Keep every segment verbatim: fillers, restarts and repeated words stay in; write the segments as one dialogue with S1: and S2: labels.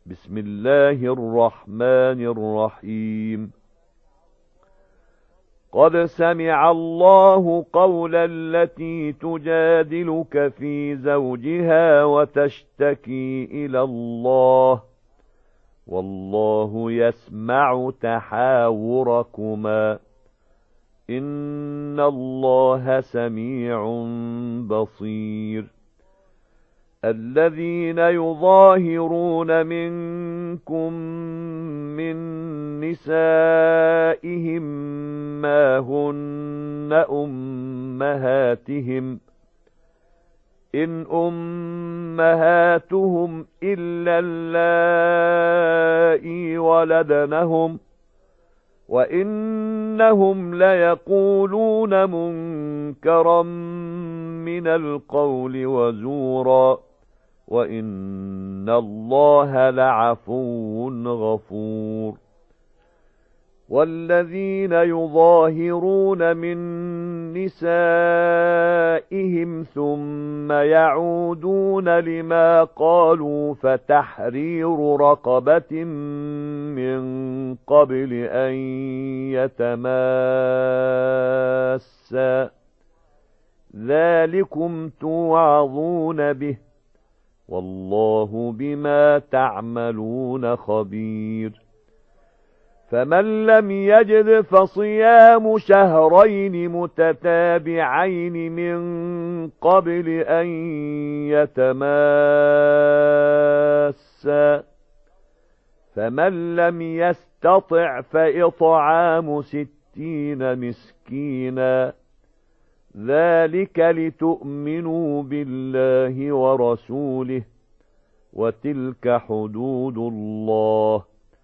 S1: بسم الله الرحمن الرحيم. قد سمع الله قول التي تجادلك في زوجها وتشتكي إلى الله والله يسمع تحاوركما إن الله سميع بصير. الذين يظاهرون منكم من نسائهم ما هن أمهاتهم إن أمهاتهم إلا اللائي ولدنهم وإنهم ليقولون منكرا من القول وزورا وإن الله لعفو غفور. والذين يظاهرون من نسائهم ثم يعودون لما قالوا فتحرير رقبة من قبل أن يتماسا ذلكم توعظون به والله بما تعملون خبير. فمن لم يجد فصيام شهرين متتابعين من قبل أن يتماسا فمن لم يستطع فإطعام ستين مسكينا ذلك لتؤمنوا بالله ورسوله وتلك حدود الله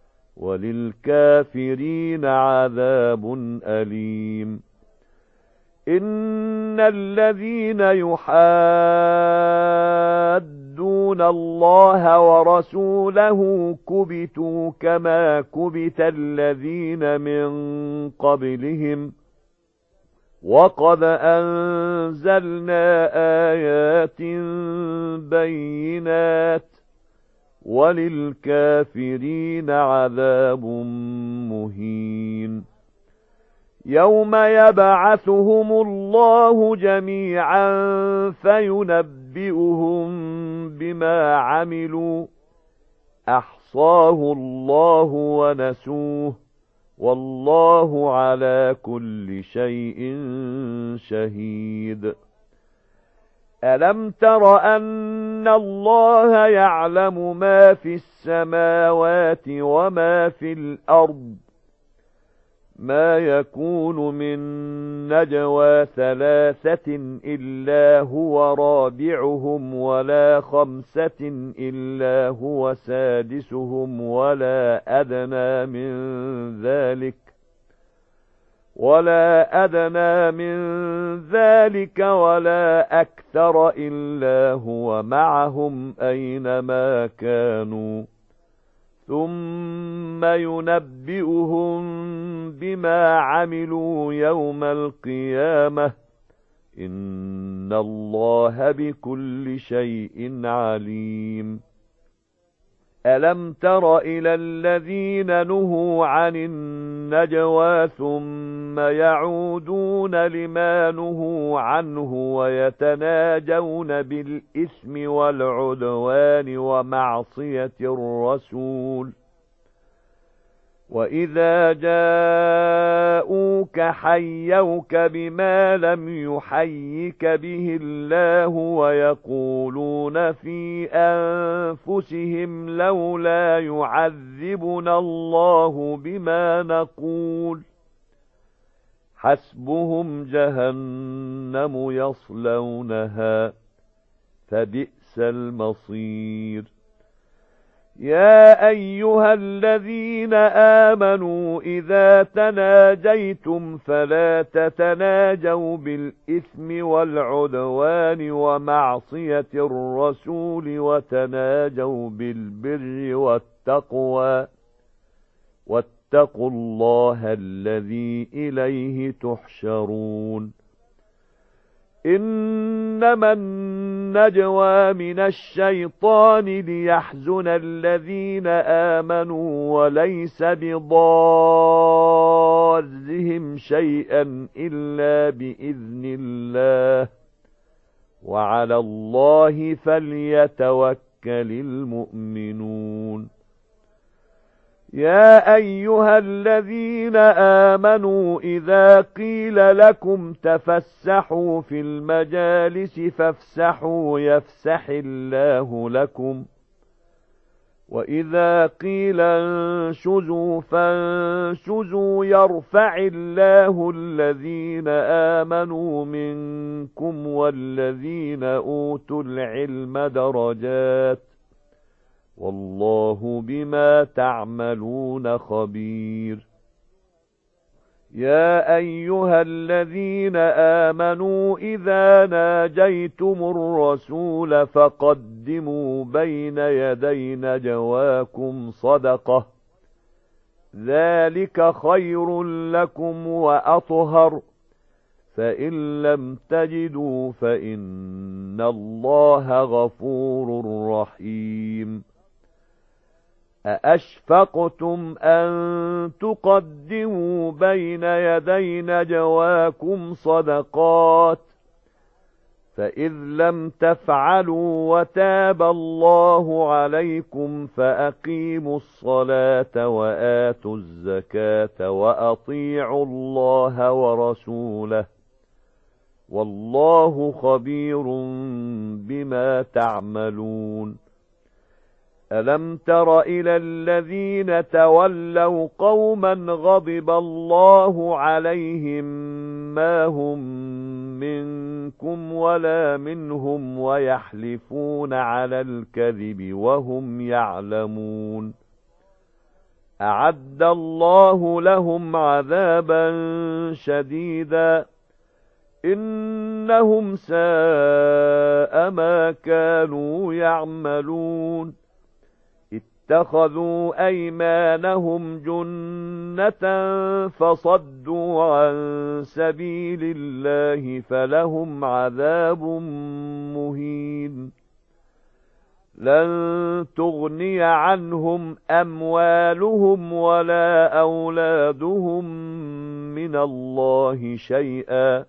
S1: وللكافرين عذاب أليم. إن الذين يحادون الله ورسوله كبتوا كما كبت الذين من قبلهم وقد أنزلنا آيات بينات وللكافرين عذاب مهين. يوم يبعثهم الله جميعا فينبئهم بما عملوا أحصاه الله ونسوه والله على كل شيء شهيد. ألم تر أن الله يعلم ما في السماوات وما في الأرض ما يكون من نجوى ثلاثة إلا هو رابعهم ولا خمسة إلا هو سادسهم ولا أدنى من ذلك ولا أدنى من ذلك ولا أكثر إلا هو معهم أينما كانوا ثم ينبئهم بما عملوا يوم القيامة إن الله بكل شيء عليم. ألم تر إلى الذين نهوا عن النجوى ثم يعودون لما نهوا عنه ويتناجون بالإثم والعدوان ومعصية الرسول وإذا جاءوك حيوك بما لم يحيك به الله ويقولون في أنفسهم لولا يعذبنا الله بما نقول حسبهم جهنم يصلونها فبئس المصير. يا أيها الذين آمنوا إذا تناجيتم فلا تتناجوا بالإثم والعدوان ومعصية الرسول وتناجوا بالبر والتقوى واتقوا الله الذي إليه تحشرون. إنما النجوى من الشيطان ليحزن الذين آمنوا وليس بضارهم شيئا إلا بإذن الله وعلى الله فليتوكل المؤمنون يا أيها الذين آمنوا إذا قيل لكم تفسحوا في المجالس فافسحوا يفسح الله لكم وإذا قيل انشزوا فانشزوا يرفع الله الذين آمنوا منكم والذين أوتوا العلم درجات والله بما تعملون خبير يا أيها الذين آمنوا إذا ناجيتم الرسول فقدموا بين يدي نجواكم صدقة ذلك خير لكم وأطهر فإن لم تجدوا فإن الله غفور رحيم أأشفقتم أن تقدموا بين يدي نجواكم صدقات فإذ لم تفعلوا وتاب الله عليكم فأقيموا الصلاة وآتوا الزكاة وأطيعوا الله ورسوله والله خبير بما تعملون ألم تر إلى الذين تولوا قوما غضب الله عليهم ما هم منكم ولا منهم ويحلفون على الكذب وهم يعلمون أعد الله لهم عذابا شديدا إنهم ساء ما كانوا يعملون اتخذوا أيمانهم جنة فصدوا عن سبيل الله فلهم عذاب مهين لن تغني عنهم أموالهم ولا أولادهم من الله شيئا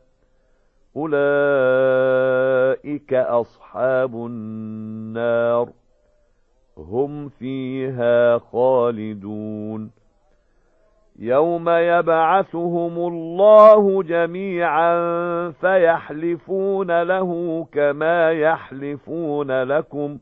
S1: أولئك أصحاب النار هم فيها خالدون يوم يبعثهم الله جميعا فيحلفون له كما يحلفون لكم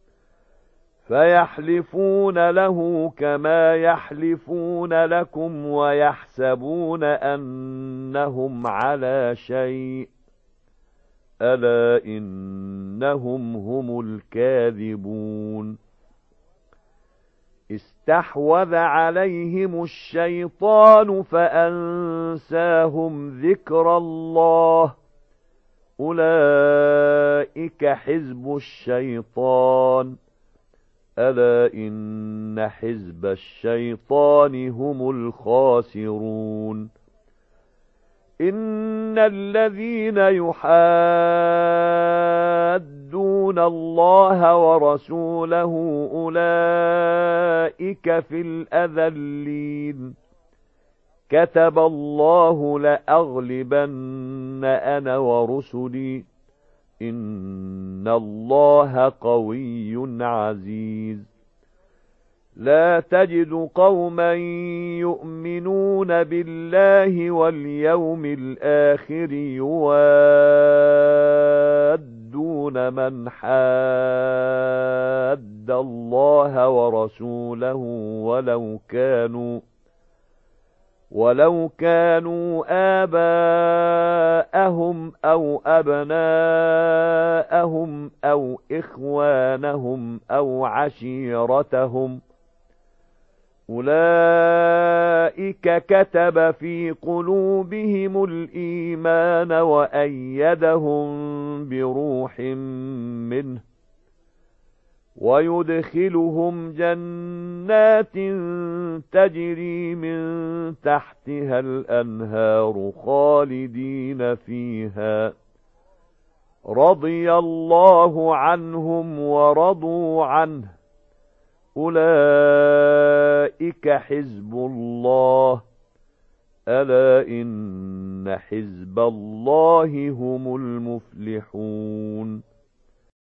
S1: فيحلفون له كما يحلفون لكم ويحسبون أنهم على شيء ألا إنهم هم الكاذبون استحوذ عليهم الشيطان فأنساهم ذكر الله أولئك حزب الشيطان ألا إن حزب الشيطان هم الخاسرون إن الذين يحادون الله ورسوله أولئك في الأذلين كتب الله لأغلبن أنا ورسلي إن الله قوي عزيز لا تجد قوما يؤمنون بالله واليوم الآخر يوادون من حاد الله ورسوله ولو كانوا ولو كانوا آباءهم أو أبناءهم أو إخوانهم أو عشيرتهم أولئك كتب في قلوبهم الإيمان وأيدهم بروح منه ويدخلهم جنات تجري من تحتها الأنهار خالدين فيها رضي الله عنهم ورضوا عنه أولئك حزب الله ألا إن حزب الله هم المفلحون